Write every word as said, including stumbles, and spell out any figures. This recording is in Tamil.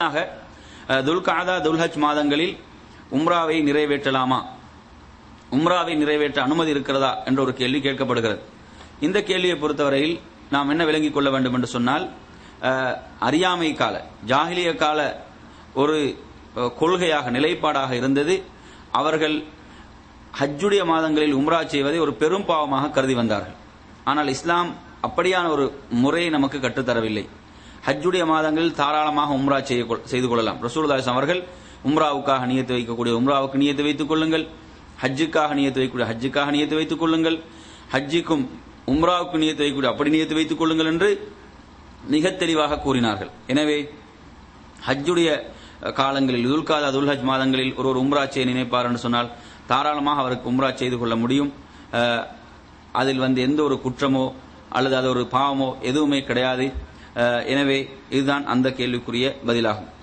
துல்காதா துல்ஹஜ் மாதங்களில் உம்ராவை நிறைவேற்றலாமா, உம்ராவை நிறைவேற்ற அனுமதி இருக்கிறதா என்ற ஒரு கேள்வி கேட்கப்படுகிறது. இந்த கேள்வியை பொறுத்தவரையில் நாம் என்ன விளங்கிக் கொள்ள வேண்டும் என்று சொன்னால், அறியாமை கால ஜாஹிலிய கால ஒரு கொள்கையாக நிலைப்பாடாக இருந்தது. அவர்கள் ஹஜ்ஜுடைய மாதங்களில் உம்ரா செய்வதை ஒரு பெரும் பாவமாக கருதி வந்தார்கள். ஆனால் இஸ்லாம் அப்படியான ஒரு முறையை நமக்கு கற்றுத்தரவில்லை. ஹஜ்ஜுடைய மாதங்களில் தாராளமாக உம்ரா செய்து கொள்ளலாம். ரசூலுல்லாஹி அவர்கள் உம்ராவுக்காக நியத்து வைக்கக்கூடிய உம்ராவுக்கு நியத்து வைத்துக் கொள்ளுங்கள், ஹஜ்ஜுக்காக நியத்து வைக்கக்கூடிய ஹஜ்ஜுக்காக நியத்து வைத்துக் கொள்ளுங்கள், ஹஜ்ஜுக்கும் உம்ராவுக்கு நியத்து வைக்கக்கூடிய அப்படி நியத்து வைத்துக் கொள்ளுங்கள் என்று மிக தெளிவாக கூறினார்கள். எனவே ஹஜ்ஜுடைய காலங்களில் துல்காதா துல்ஹஜ் மாதங்களில் ஒரு ஒரு உம்ரா செய்ய நினைப்பார் என்று சொன்னால் தாராளமாக அவருக்கு உம்ரா செய்து கொள்ள முடியும். அதில் வந்து எந்த ஒரு குற்றமோ அல்லது அது ஒரு பாவமோ எதுவுமே கிடையாது. எனவே இதுதான் அந்த கேள்விக்குரிய பதிலாகும்.